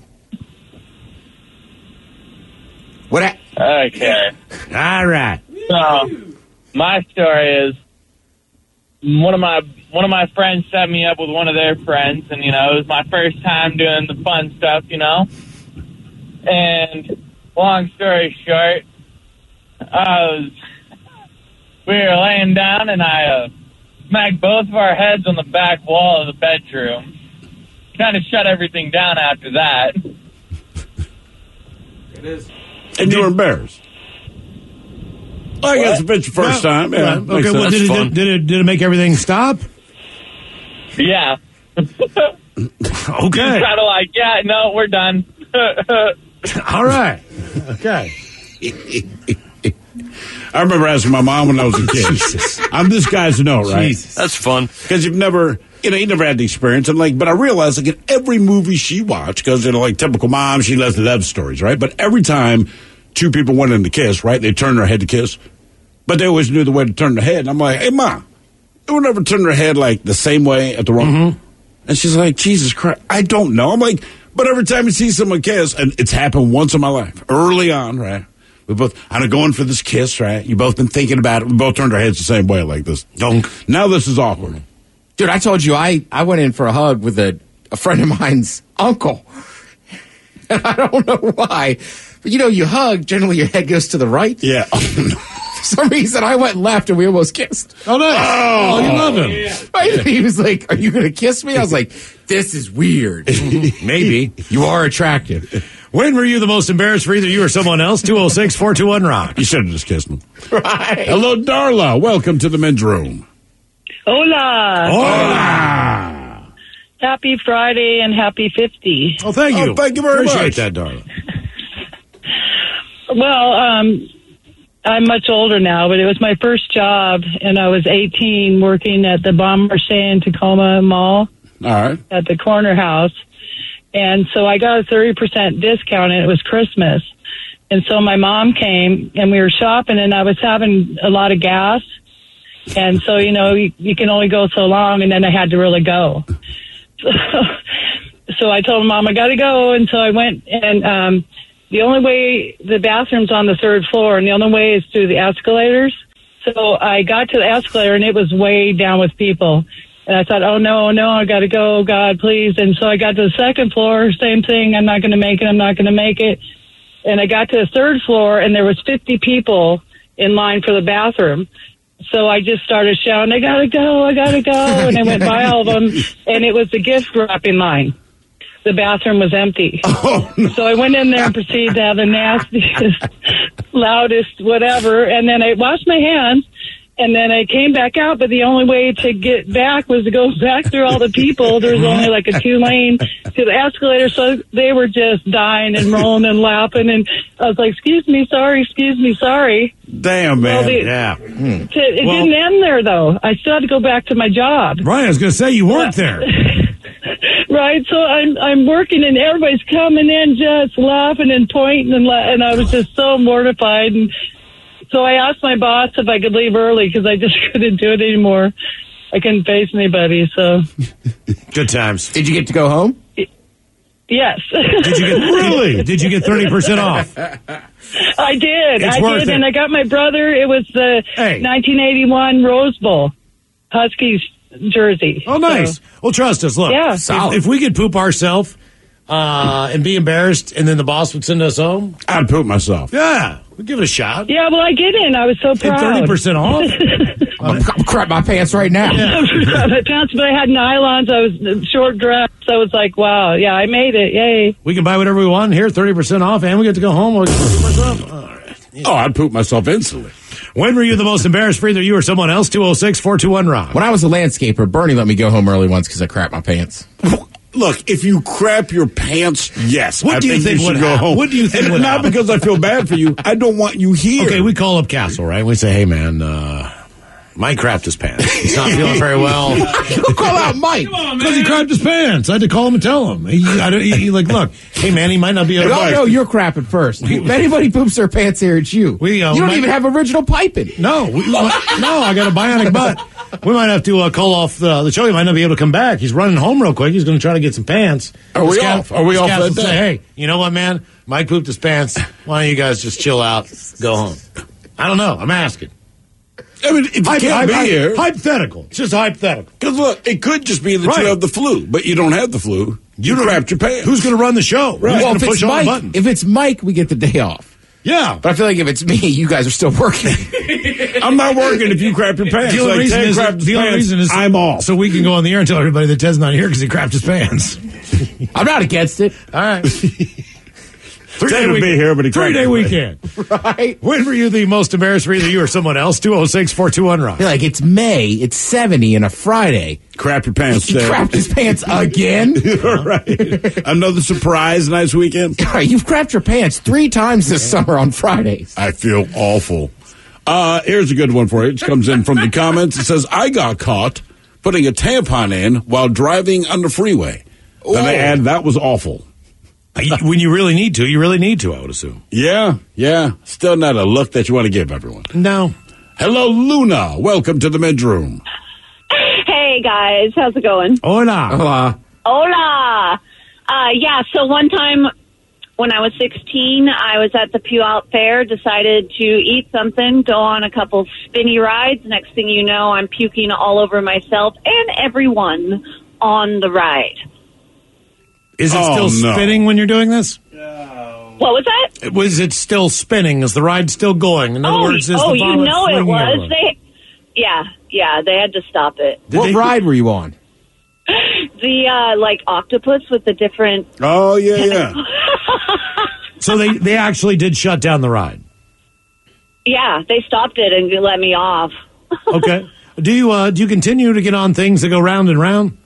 Speaker 5: What? A-
Speaker 4: okay.
Speaker 7: All right.
Speaker 4: So, my story is one of my one of my friends set me up with one of their friends, and you know it was my first time doing the fun stuff, you know. And long story short, I was we were laying down, and I uh, smacked both of our heads on the back wall of the bedroom. Kind of shut everything down after that.
Speaker 8: It is. And you were embarrassed. I got to pitch the first
Speaker 7: Yeah.
Speaker 8: time. Yeah,
Speaker 7: Right.
Speaker 8: makes
Speaker 7: Okay, well,
Speaker 8: sense.
Speaker 7: did it,
Speaker 8: Fun.
Speaker 7: did, did, it, did it make everything stop?
Speaker 15: Yeah.
Speaker 7: Okay.
Speaker 15: Kind of like, yeah, no, we're done.
Speaker 7: All right. Okay.
Speaker 8: I remember asking my mom when I was a kid. I'm this guy's no, right?
Speaker 7: Jesus.
Speaker 16: That's fun.
Speaker 8: Because you've never, you know, you never had the experience. And like, but I realized like in every movie she watched, because you know, like typical mom, she loves the love stories, right? But every time two people went in to kiss, right, they turned their head to kiss, but they always knew the way to turn their head. And I'm like, hey, mom, they would never turn their head like the same way at the wrong.
Speaker 7: Mm-hmm.
Speaker 8: And she's like, Jesus Christ, I don't know. I'm like, but every time you see someone kiss, and it's happened once in my life, early on, right? We both, I'm going for this kiss, right? You both been thinking about it. We both turned our heads the same way like this. Don't. Now this is awkward.
Speaker 5: Dude, I told you I, I went in for a hug with a, a friend of mine's uncle. And I don't know why. But you know, you hug, generally your head goes to the right.
Speaker 8: Yeah.
Speaker 5: For some reason, I went left and we almost kissed.
Speaker 7: Oh, nice. Oh, you love him.
Speaker 5: Right? He was like, are you going to kiss me? I was like, this is weird. Maybe. You are attractive.
Speaker 7: When were you the most embarrassed for either you or someone else? two oh six, four two one, rock.
Speaker 8: You should have just kissed him.
Speaker 5: Right.
Speaker 8: Hello, Darla. Welcome to the men's room.
Speaker 9: Hola.
Speaker 8: Hola.
Speaker 9: Happy Friday and happy fifty.
Speaker 7: Oh, thank you.
Speaker 8: Oh, thank you very
Speaker 7: Appreciate
Speaker 8: much.
Speaker 7: that, darling.
Speaker 9: Well, um, I'm much older now, but it was my first job, and I was eighteen working at the Bon Marché in Tacoma Mall
Speaker 8: All right.
Speaker 9: at the corner house. And so I got a thirty percent discount, and it was Christmas. And so my mom came, and we were shopping, and I was having a lot of gas. And so, you know, you, you can only go so long, and then I had to really go. So, so I told Mom, I got to go. And so I went, and um, the only way, the bathroom's on the third floor, and the only way is through the escalators. So I got to the escalator, and it was way down with people. And I thought, oh, no, no, I got to go, God, please. And so I got to the second floor, same thing. I'm not going to make it. I'm not going to make it. And I got to the third floor, and there was fifty people in line for the bathroom. So I just started shouting, I got to go, I got to go. And I went by all of them, and it was the gift wrapping line. The bathroom was empty.
Speaker 8: Oh, no.
Speaker 9: So I went in there and proceeded to have the nastiest, loudest, whatever. And then I washed my hands. And then I came back out, but the only way to get back was to go back through all the people. There was only like a two lane to the escalator, so they were just dying and rolling and laughing. And I was like, excuse me, sorry, excuse me, sorry.
Speaker 8: Damn, man.
Speaker 9: Well, the-
Speaker 7: Yeah.
Speaker 8: Hmm.
Speaker 9: To, it
Speaker 7: Well-
Speaker 9: didn't end there, though. I still had to go back to my job.
Speaker 7: Right, I was going to say, you weren't there.
Speaker 9: Right, so I'm I'm working, and everybody's coming in just laughing and pointing, and, la- and I was just so mortified. And so I asked my boss if I could leave early because I just couldn't do it anymore. I couldn't face anybody, so
Speaker 7: Good times.
Speaker 5: Did you get to go home?
Speaker 9: yes.
Speaker 7: Did you get, really? Did you get thirty percent off?
Speaker 9: I did.
Speaker 7: It's
Speaker 9: I
Speaker 7: worth
Speaker 9: did,
Speaker 7: it.
Speaker 9: and I got my brother. It was the
Speaker 7: Hey.
Speaker 9: nineteen eighty-one Rose Bowl, Huskies jersey.
Speaker 7: Oh, nice.
Speaker 9: So,
Speaker 7: Well, trust us. Look,
Speaker 9: Yeah.
Speaker 7: if,
Speaker 5: Solid.
Speaker 7: if we could poop ourselves uh, and be embarrassed, and then the boss would send us home,
Speaker 8: I'd poop myself.
Speaker 7: yeah, we'd give it a shot.
Speaker 9: yeah, well, I get in. I was so
Speaker 7: And
Speaker 9: proud.
Speaker 7: thirty percent off.
Speaker 5: I'm gonna crap my pants right now.
Speaker 9: my pants, but I had nylons. I was short dress. I was like, wow, yeah, I made it. Yay.
Speaker 7: We can buy whatever we want here, thirty percent off, and we get to go home. We'll get to poop ourselves. All right.
Speaker 8: Oh, I'd poop myself instantly.
Speaker 7: When were you the most embarrassed for either you or someone else? two oh six, four two one, Ron.
Speaker 5: When I was a landscaper, Bernie let me go home early once because I crapped my pants.
Speaker 8: Look, if you crap your pants, yes.
Speaker 7: What
Speaker 8: I
Speaker 7: do you think
Speaker 8: should
Speaker 7: would
Speaker 8: go
Speaker 7: happen?
Speaker 8: home.
Speaker 7: What do you think
Speaker 8: And
Speaker 7: would
Speaker 8: not
Speaker 7: happen?
Speaker 8: because I feel bad for you. I don't want you here.
Speaker 7: Okay, we call up Castle, right? We say, hey, man, uh, Mike crapped his pants. He's not feeling very well.
Speaker 5: You call out Mike.
Speaker 7: Because he crapped his pants. I had to call him and tell him. He, I, don't- he, he like, look, hey, man, he might not be able
Speaker 5: No,
Speaker 7: to.
Speaker 5: no, you're crapping first. If anybody poops their pants here, it's you.
Speaker 7: We, uh,
Speaker 5: you don't
Speaker 7: Mike-
Speaker 5: even have original piping.
Speaker 7: No, we, no, I got a bionic butt. We might have to uh, call off the, the show. He might not be able to come back. He's running home real quick. He's going to try to get some pants.
Speaker 8: Are we
Speaker 7: This guy-
Speaker 8: off? Are we
Speaker 7: this
Speaker 8: off
Speaker 7: guy
Speaker 8: that
Speaker 7: will
Speaker 8: day?
Speaker 7: say, hey, you know what, man? Mike pooped his pants. Why don't you guys just chill out, go home? I don't know. I'm asking.
Speaker 8: I mean, if you
Speaker 7: Hy-
Speaker 8: can't
Speaker 7: hy-
Speaker 8: be
Speaker 7: hy-
Speaker 8: here.
Speaker 7: Hypothetical. It's just hypothetical.
Speaker 8: Because look, it could just be that
Speaker 7: Right.
Speaker 8: you have the flu, but you don't have the flu. You,
Speaker 7: don't-
Speaker 8: crapped your pants.
Speaker 7: Who's going to run the show? Who's
Speaker 5: Well,
Speaker 7: going
Speaker 5: if
Speaker 7: to
Speaker 5: it's
Speaker 7: push all the
Speaker 5: Mike,
Speaker 7: buttons?
Speaker 5: if it's Mike, we get the day off.
Speaker 7: Yeah.
Speaker 5: But I feel like if it's me, you guys are still working.
Speaker 8: I'm not working if you crap your pants.
Speaker 7: The only,
Speaker 8: Like,
Speaker 7: reason
Speaker 8: Ted
Speaker 7: is,
Speaker 8: crapped his
Speaker 7: the only
Speaker 8: pants,
Speaker 7: reason is
Speaker 8: I'm off.
Speaker 7: so we can go on the air and tell everybody that Ted's not here because he crapped his pants.
Speaker 5: I'm not against it.
Speaker 7: All right. Three-day
Speaker 8: would be here, but he
Speaker 7: Three-day
Speaker 8: couldn't.
Speaker 7: weekend.
Speaker 5: Right?
Speaker 7: When were you the most embarrassed for either you or someone else? two oh six, four two one, Rock.
Speaker 5: You're like, it's May, it's seventy and a Friday.
Speaker 8: Crap your pants.
Speaker 5: He
Speaker 8: Dave.
Speaker 5: crapped his pants again?
Speaker 8: Right. Another surprise, nice weekend.
Speaker 5: God, you've crapped your pants three times this summer on Fridays.
Speaker 8: I feel awful. Uh, here's a good one for you. It comes in from the comments. It says, I got caught putting a tampon in while driving on the freeway. Then they add, that was awful.
Speaker 7: When you really need to, you really need to, I would assume.
Speaker 8: Yeah, yeah. Still not a look that you want to give everyone.
Speaker 7: No.
Speaker 8: Hello, Luna. Welcome to the bedroom.
Speaker 16: Hey, guys. How's it going?
Speaker 7: Hola.
Speaker 5: Hola.
Speaker 16: Hola. Uh, yeah, so one time when I was sixteen, I was at the Puyallup Fair, decided to eat something, go on a couple spinny rides. Next thing you know, I'm puking all over myself and everyone on the ride.
Speaker 7: Is it
Speaker 8: Oh,
Speaker 7: still
Speaker 8: no.
Speaker 7: spinning when you're doing this?
Speaker 16: What was that?
Speaker 7: Was it still spinning? Is the ride still going? In other
Speaker 16: oh,
Speaker 7: words, is
Speaker 16: oh
Speaker 7: the
Speaker 16: you
Speaker 7: vomit
Speaker 16: know it
Speaker 7: flinging
Speaker 16: was.
Speaker 7: everywhere?
Speaker 16: They, yeah, yeah, they had to stop it.
Speaker 5: What
Speaker 7: they-
Speaker 5: ride were you on?
Speaker 16: The, uh, like, octopus with the different...
Speaker 8: Oh, yeah, yeah.
Speaker 7: So they, they actually did shut down the ride.
Speaker 16: Yeah, they stopped it and let me off.
Speaker 7: Okay. Do you uh, do you continue to get on things that go round and round?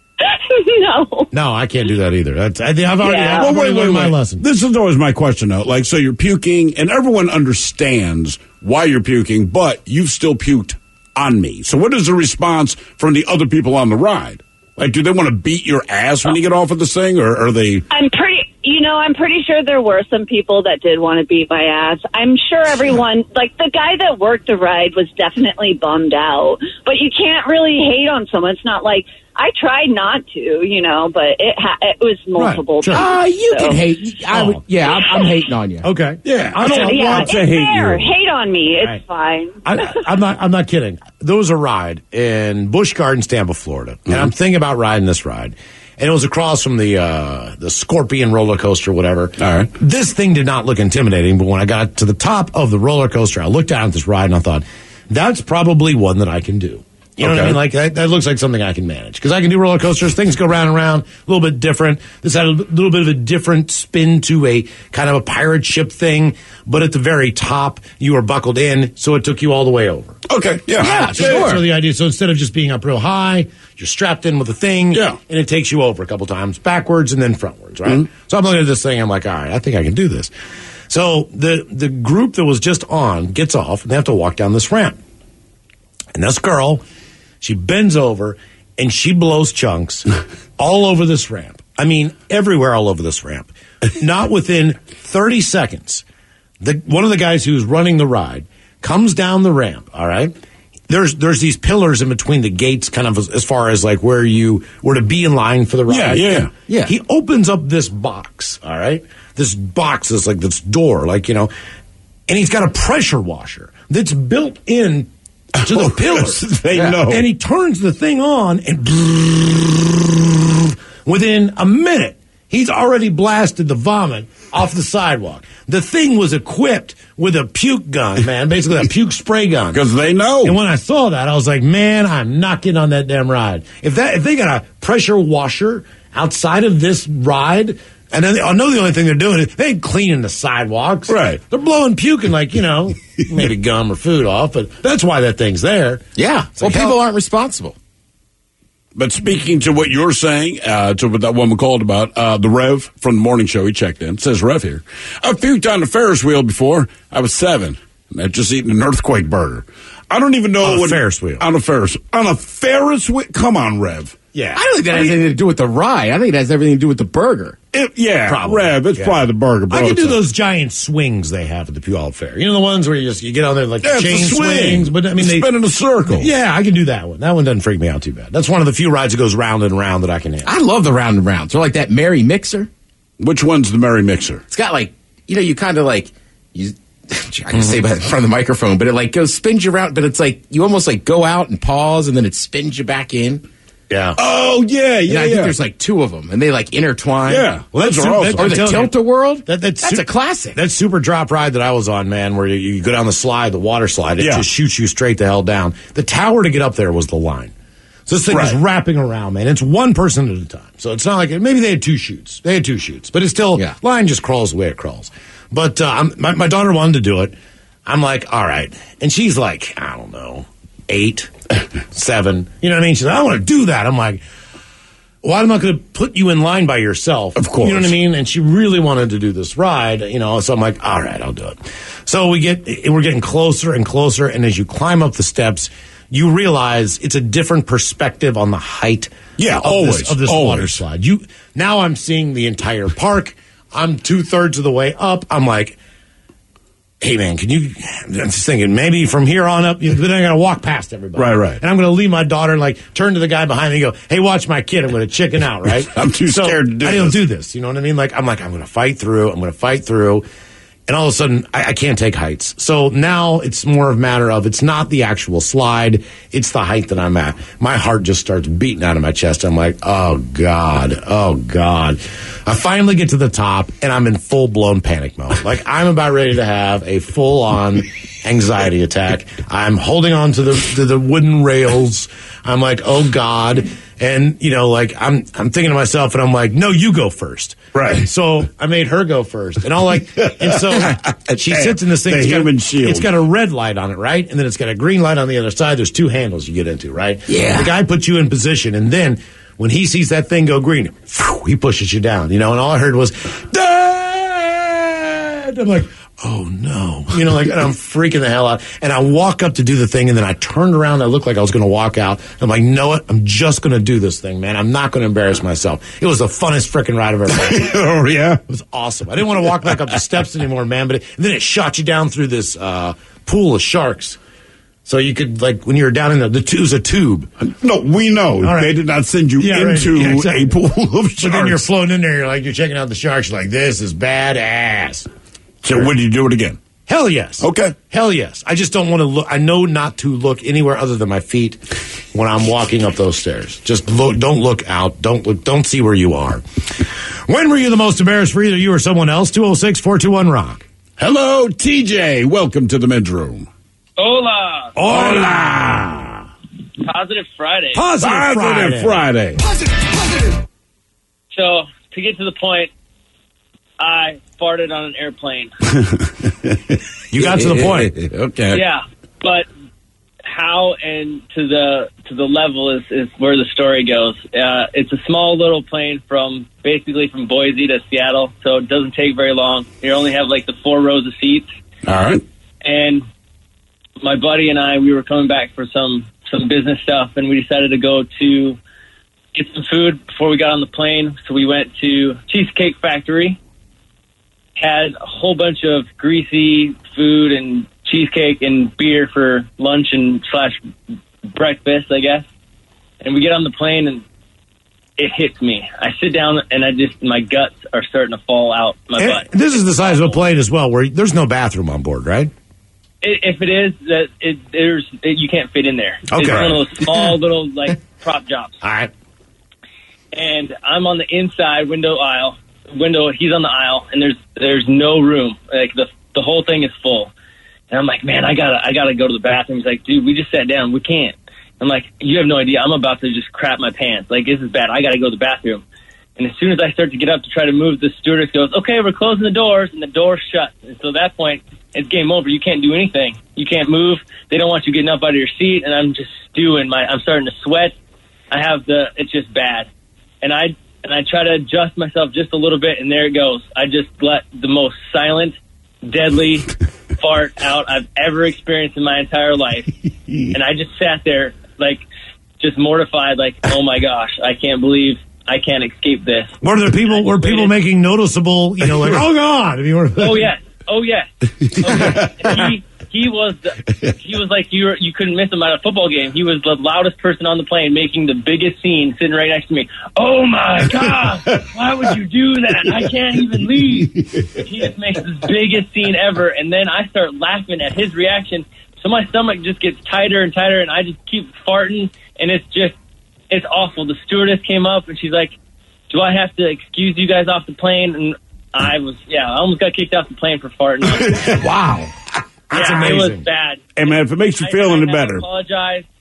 Speaker 16: No.
Speaker 7: No, I can't do that either. That's, I, I've already,
Speaker 16: Yeah.
Speaker 7: I've
Speaker 8: Well,
Speaker 7: already
Speaker 8: wait, wait,
Speaker 7: learned my
Speaker 8: wait.
Speaker 7: lesson.
Speaker 8: This is always my question, though. Like, so you're puking, and everyone understands why you're puking, but you've still puked on me. So what is the response from the other people on the ride? Like, do they want to beat your ass when you get off of this thing, or are they...
Speaker 16: I'm pretty, you know, I'm pretty sure there were some people that did want to beat my ass. I'm sure everyone, like the guy that worked the ride was definitely bummed out. But you can't really hate on someone. It's not like, I tried not to, you know, but it ha- it was multiple
Speaker 7: sure.
Speaker 16: times.
Speaker 5: Ah, you
Speaker 16: so.
Speaker 5: can hate. I would, yeah, I'm, I'm hating on you.
Speaker 7: Okay.
Speaker 8: Yeah, I
Speaker 7: Okay.
Speaker 8: don't
Speaker 16: Yeah,
Speaker 8: want
Speaker 16: it's
Speaker 8: to hate
Speaker 16: fair.
Speaker 8: you.
Speaker 16: Hate on me. It's
Speaker 7: Right.
Speaker 16: fine.
Speaker 7: I, I'm not. I'm not kidding. There was a ride in Busch Gardens, Tampa, Florida, and I'm thinking about riding this ride. And it was across from the uh, the Scorpion roller coaster, whatever.
Speaker 8: All right.
Speaker 7: This thing did not look intimidating, but when I got to the top of the roller coaster, I looked down at this ride and I thought, that's probably one that I can do. You know what I
Speaker 8: Okay.
Speaker 7: mean? Like that, that looks like something I can manage because I can do roller coasters. Things go round and round, a little bit different. This had a little bit of a different spin to a kind of a pirate ship thing, but at the very top you were buckled in, so it took you all the way over.
Speaker 8: Okay, yeah.
Speaker 5: Yeah,
Speaker 7: So,
Speaker 5: sure.
Speaker 7: so the idea, so instead of just being up real high, you're strapped in with a thing,
Speaker 8: Yeah.
Speaker 7: and it takes you over a couple times, backwards and then frontwards, right? So I'm looking at this thing, I'm like, all right, I think I can do this. So the the group that was just on gets off, and they have to walk down this ramp. And this girl, she bends over, and she blows chunks all over this ramp. I mean, everywhere all over this ramp. Not within thirty seconds. The, one of the guys who's running the ride comes down the ramp, all right? There's there's these pillars in between the gates, kind of as, as far as like where you were to be in line for the ride.
Speaker 8: Yeah, yeah,
Speaker 5: yeah.
Speaker 7: He opens up this box, all right? This box is like this door, like, you know, and he's got a pressure washer that's built in to the
Speaker 8: Oh,
Speaker 7: pillars.
Speaker 8: yes, they know.
Speaker 7: And he turns the thing on, and within a minute, he's already blasted the vomit off the sidewalk. The thing was equipped with a puke gun, man, basically a puke spray gun.
Speaker 8: Because they know.
Speaker 7: And when I saw that, I was like, man, I'm not getting on that damn ride. If that if they got a pressure washer outside of this ride, and then they, I know the only thing they're doing is they ain't cleaning the sidewalks.
Speaker 8: Right.
Speaker 7: They're blowing puking like, you know, maybe gum or food off, but that's why that thing's there.
Speaker 5: Yeah.
Speaker 7: It's
Speaker 5: Well,
Speaker 7: like,
Speaker 5: people
Speaker 7: hell-
Speaker 5: aren't responsible.
Speaker 8: But speaking to what you're saying, uh, to what that woman called about, uh, the Rev from the morning show, he checked in. It says Rev here. I've puked on the Ferris wheel before. I was seven. And I'd just eaten an earthquake burger. I don't even know
Speaker 7: On a
Speaker 8: what
Speaker 7: Ferris wheel.
Speaker 8: On a Ferris. On a Ferris wheel. Come on, Rev.
Speaker 7: Yeah.
Speaker 5: I don't think that has anything to do with the ride. I think it has everything to do with the burger.
Speaker 8: It, yeah,
Speaker 7: Probably.
Speaker 8: Rev. It's
Speaker 7: Yeah.
Speaker 8: probably the burger. Bro.
Speaker 7: I can
Speaker 8: It's
Speaker 7: do
Speaker 8: a-
Speaker 7: those giant swings they have at the Puyallup Fair. You know the ones where you just you get on there like
Speaker 8: Yeah, it's a
Speaker 7: chain
Speaker 8: swing.
Speaker 7: swings, but I mean they
Speaker 8: spin in a circle.
Speaker 7: Yeah, I can do that one. That one doesn't freak me out too bad. That's one of the few rides that goes round and round that I can handle.
Speaker 5: I love the round and rounds. They're like that Merry Mixer.
Speaker 8: Which one's the Merry Mixer?
Speaker 5: It's got like, you know, you kind of like, you, I can say by in front of the microphone, but it like goes, spins you around, but it's like, you almost like go out and pause and then it spins you back in.
Speaker 7: Yeah.
Speaker 8: Oh, yeah,
Speaker 5: And
Speaker 8: yeah,
Speaker 5: I think
Speaker 8: yeah.
Speaker 5: there's like two of them and they like intertwine.
Speaker 8: Yeah. Well,
Speaker 7: that's
Speaker 8: those are
Speaker 7: super-
Speaker 8: awesome.
Speaker 7: that-
Speaker 5: Or the
Speaker 7: I'm telling you.
Speaker 5: Tilt-A-Whirl.
Speaker 7: That, that's
Speaker 5: That's
Speaker 7: su-
Speaker 5: a classic.
Speaker 7: That super drop ride that I was on, man, where you, you go down the slide, the water slide, it
Speaker 8: Yeah.
Speaker 7: just shoots you straight the hell down. The tower to get up there was the line. So this thing is
Speaker 8: Right.
Speaker 7: wrapping around, man. It's one person at a time. So it's not like, maybe they had two shoots. They had two shoots. But it's still, line just crawls the way it crawls. But uh, I'm, my, my daughter wanted to do it. I'm like, all right. And she's like, I don't know, eight, seven. You know what I mean? She's like, I want to do that. I'm like, well, I'm not going to put you in line by yourself. Of course. You know what I mean? And she really wanted to do this ride, you know, so I'm like, all right, I'll do it. So we get, we're getting closer and closer. And as you climb up the steps, you realize it's a different perspective on the height
Speaker 8: Yeah,
Speaker 7: of
Speaker 8: always,
Speaker 7: this, of this
Speaker 8: always.
Speaker 7: water slide. You, now I'm seeing the entire park. I'm two thirds of the way up. I'm like, hey, man, can you, I'm just thinking, maybe from here on up, you, then I got to walk past everybody.
Speaker 8: Right, right.
Speaker 7: And I'm going to leave my daughter and, like, turn to the guy behind me and go, hey, watch my kid. I'm going to chicken out, right?
Speaker 8: I'm too
Speaker 7: So,
Speaker 8: scared to do
Speaker 7: I don't
Speaker 8: this.
Speaker 7: do this. You know what I mean? Like, I'm like, I'm going to fight through. I'm going to fight through. And all of a sudden, I, I can't take heights. So now it's more of a matter of, it's not the actual slide. It's the height that I'm at. My heart just starts beating out of my chest. I'm like, oh, God. Oh, God. I finally get to the top, and I'm in full-blown panic mode. Like, I'm about ready to have a full-on anxiety attack. I'm holding on to the, to the wooden rails. I'm like, oh, God. And, you know, like, I'm I'm thinking to myself, and I'm like, no, you go first.
Speaker 8: Right.
Speaker 7: So I made her go first. And all like, and so she sits in this thing.
Speaker 8: The
Speaker 7: It's got,
Speaker 8: human shield.
Speaker 7: It's got a red light on it, right? And then it's got a green light on the other side. There's two handles you get into, right?
Speaker 8: Yeah.
Speaker 7: The guy puts you in position, and then when he sees that thing go green, phew, he pushes you down, you know, and all I heard was, Dad! I'm like, oh no. You know, like, and I'm freaking the hell out. And I walk up to do the thing, and then I turned around. I looked like I was going to walk out. I'm like, know what? I'm just going to do this thing, man. I'm not going to embarrass myself. It was the funnest freaking ride I've ever had.
Speaker 8: Oh, yeah?
Speaker 7: It was awesome. I didn't want to walk back up the steps anymore, man, but it, and then it shot you down through this uh, pool of sharks. So you could, like, when you were down in there, the t- it was a tube.
Speaker 8: No, we know.
Speaker 7: All right.
Speaker 8: They did not send you
Speaker 7: Yeah, right.
Speaker 8: into
Speaker 7: Yeah, exactly.
Speaker 8: a pool of sharks.
Speaker 7: But then you're floating in there, you're like, you're checking out the sharks, you're like, this is badass.
Speaker 8: So would you do it again?
Speaker 7: Hell yes.
Speaker 8: Okay.
Speaker 7: Hell yes. I just don't want to look. I know not to look anywhere other than my feet when I'm walking up those stairs. Just look. Don't look out. Don't look. Don't see where you are. When were you the most embarrassed for either you or someone else? two oh six, four two one, rock.
Speaker 8: Hello, T J. Welcome to the men's room.
Speaker 15: Hola.
Speaker 7: Hola.
Speaker 15: Positive Friday.
Speaker 7: Positive,
Speaker 8: Positive
Speaker 7: Friday.
Speaker 8: Friday.
Speaker 15: So, to get to the point, I farted on an airplane.
Speaker 7: You got to the point.
Speaker 8: Okay.
Speaker 15: Yeah, but how and to the to the level is, is where the story goes. Uh, it's a small little plane from basically from Boise to Seattle, so it doesn't take very long. You only have like the four rows of seats.
Speaker 8: All right.
Speaker 15: And my buddy and I, we were coming back for some some business stuff, and we decided to go to get some food before we got on the plane. So we went to Cheesecake Factory. Had a whole bunch of greasy food and cheesecake and beer for lunch and slash breakfast, I guess. And we get on the plane and it hits me. I sit down and I just, my guts are starting to fall out my
Speaker 7: And
Speaker 15: butt.
Speaker 7: this is the size of a plane as well, where there's no bathroom on board, right?
Speaker 15: It, if it is, that it, there's it, you can't fit in there. It's
Speaker 7: Okay.
Speaker 15: one of those small little like prop jobs.
Speaker 7: All right.
Speaker 15: And I'm on the inside window aisle. Window, he's on the aisle, and there's there's no room. Like the the whole thing is full. And I'm like, man, I gotta I gotta go to the bathroom. He's like, dude, we just sat down, we can't. I'm like, you have no idea. I'm about to just crap my pants. Like, this is bad. I gotta go to the bathroom. And as soon as I start to get up to try to move, the stewardess goes, okay, we're closing the doors, and the door's shut. And so at that point, it's game over. You can't do anything. You can't move. They don't want you getting up out of your seat, and I'm just stewing. My I'm starting to sweat. I have the, it's just bad. And I and I try to adjust myself just a little bit, and there it goes. I just let the most silent, deadly fart out I've ever experienced in my entire life. And I just sat there, like, just mortified, like, oh my gosh, I can't believe I can't escape this.
Speaker 7: Were there people? Were people making noticeable? You know, like, oh God! I mean, were,
Speaker 15: Oh yes, oh yes. Oh, yes. He he was the, he was like you were, you couldn't miss him at a football game. He was the loudest person on the plane, making the biggest scene, sitting right next to me. Oh my God! Why would you do that? I can't even leave. He just makes this biggest scene ever, and then I start laughing at his reaction. So my stomach just gets tighter and tighter, and I just keep farting, and it's just it's awful. The stewardess came up and she's like, "Do I have to excuse you guys off the plane?" And I was, yeah, I almost got kicked off the plane for farting.
Speaker 7: Wow. That's
Speaker 15: yeah,
Speaker 7: amazing.
Speaker 15: It was bad.
Speaker 8: Hey, man, if it makes you
Speaker 15: I-
Speaker 8: feel
Speaker 15: I
Speaker 8: any
Speaker 15: had to
Speaker 8: better.
Speaker 15: apologize.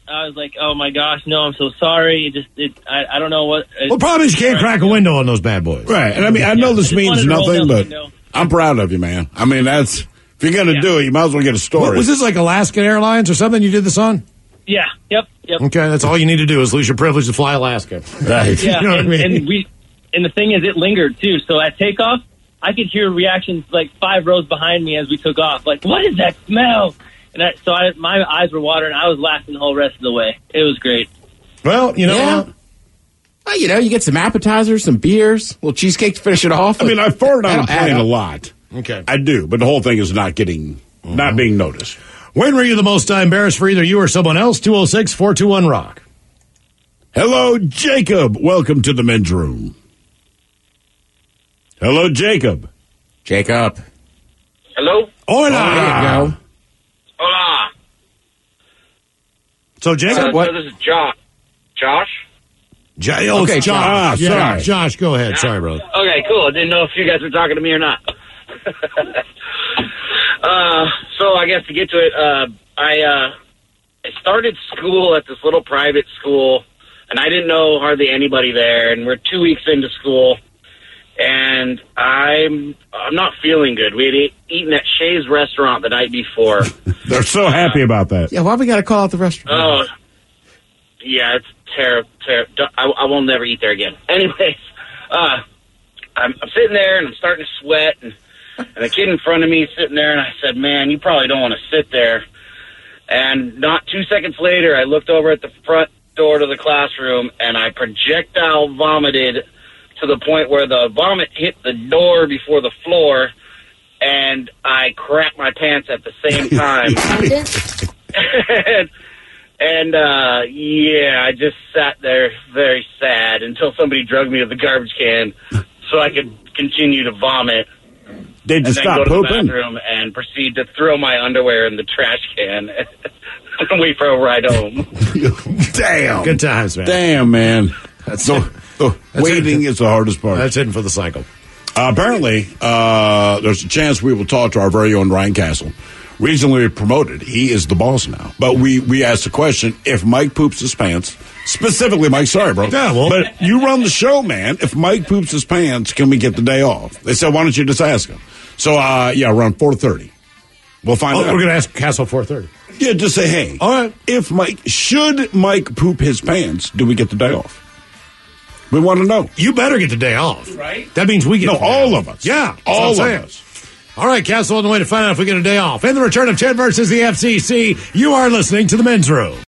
Speaker 15: I was like, oh my gosh, no, I'm so sorry. It just, it, I, I don't know what. It,
Speaker 7: Well, the problem is you can't crack a window on those bad boys.
Speaker 8: Right. And I mean, I know
Speaker 15: Yeah,
Speaker 8: this
Speaker 15: I just
Speaker 8: means
Speaker 15: wanted to roll
Speaker 8: nothing,
Speaker 15: down the
Speaker 8: but
Speaker 15: window.
Speaker 8: I'm proud of you, man. I mean, that's, if you're going to
Speaker 15: Yeah.
Speaker 8: do it, you might as well get a story.
Speaker 7: What, was this like Alaskan Airlines or something you did this on?
Speaker 15: Yeah. Yep. Yep.
Speaker 7: Okay, that's all you need to do is lose your privilege to fly Alaska.
Speaker 8: Right.
Speaker 15: Yeah.
Speaker 7: You know what I
Speaker 15: and,
Speaker 7: mean?
Speaker 15: and we, and the thing is, it lingered too. So at takeoff, I could hear reactions like five rows behind me as we took off. Like, what is that smell? And I, so I, my eyes were watering. I was laughing the whole rest of the way. It was great.
Speaker 7: Well, you know
Speaker 5: Yeah.
Speaker 7: what?
Speaker 5: Well, you know, you get some appetizers, some beers, a little cheesecake to finish it off.
Speaker 8: I mean, I farted on a
Speaker 5: That'll add
Speaker 8: plane a
Speaker 5: up.
Speaker 8: lot.
Speaker 7: Okay.
Speaker 8: I do, but the whole thing is not getting, not being noticed.
Speaker 7: When were you the most embarrassed for either you or someone else? two oh six, four two one, rock.
Speaker 8: Hello, Jacob. Welcome to the men's room. Hello, Jacob.
Speaker 5: Jacob.
Speaker 10: Hello?
Speaker 7: Hola.
Speaker 5: There you go.
Speaker 10: Hola.
Speaker 7: So,
Speaker 10: Uh,
Speaker 7: Jacob,
Speaker 10: so this is Josh. Josh?
Speaker 7: Jo- oh,
Speaker 5: Okay,
Speaker 7: it's Josh.
Speaker 8: Ah,
Speaker 7: yeah,
Speaker 8: sorry.
Speaker 7: Josh, go ahead. Sorry, brother.
Speaker 10: Okay, cool. I didn't know if you guys were talking to me or not. uh, so I guess to get to it, uh, I, uh, I started school at this little private school, and I didn't know hardly anybody there, and we're two weeks into school, and I'm I'm not feeling good. We had eat, eaten at Shay's restaurant the night before.
Speaker 8: They're so happy about that.
Speaker 5: Yeah, why we got to call out the restaurant?
Speaker 10: Oh, yeah, it's terrible. Ter- I, I will never eat there again. Anyways, uh, I'm, I'm sitting there and I'm starting to sweat, and, and the kid in front of me is sitting there, and I said, "Man, you probably don't want to sit there." And not two seconds later, I looked over at the front door to the classroom, and I projectile vomited to the point where the vomit hit the door before the floor, and I crapped my pants at the same time. and, and uh, yeah, I just sat there very sad until somebody drugged me to the garbage can so I could continue to vomit.
Speaker 8: Did you
Speaker 10: and then
Speaker 8: stop
Speaker 10: go to
Speaker 8: pooping?
Speaker 10: the bathroom and proceed to throw my underwear in the trash can and wait for a ride home.
Speaker 8: Damn.
Speaker 7: Good times, man.
Speaker 8: Damn, man.
Speaker 7: That's
Speaker 8: So, the waiting is the hardest part.
Speaker 7: That's it for the cycle.
Speaker 8: Uh, apparently, uh, there's a chance we will talk to our very own Ryan Castle. Recently promoted. He is the boss now. But we, we asked the question, if Mike poops his pants, specifically Mike, sorry, bro.
Speaker 7: Yeah, well-
Speaker 8: But you run the show, man. If Mike poops his pants, can we get the day off? They said, why don't you just ask him? So, uh, yeah, around four thirty. We'll find
Speaker 7: Oh,
Speaker 8: out.
Speaker 7: we're going to ask Castle four thirty.
Speaker 8: Yeah, just say, hey.
Speaker 7: All right.
Speaker 8: If Mike, should Mike poop his pants, do we get the day off? We want to know.
Speaker 7: You better get the day off. Right. That means we get
Speaker 8: No,
Speaker 7: the day
Speaker 8: all
Speaker 7: off.
Speaker 8: of us.
Speaker 7: Yeah. that's
Speaker 8: All
Speaker 7: what I'm
Speaker 8: of
Speaker 7: saying.
Speaker 8: us.
Speaker 7: All right, Castle on the way to find out if we get a day off. And the return of Ted versus the F C C. You are listening to the Men's Room.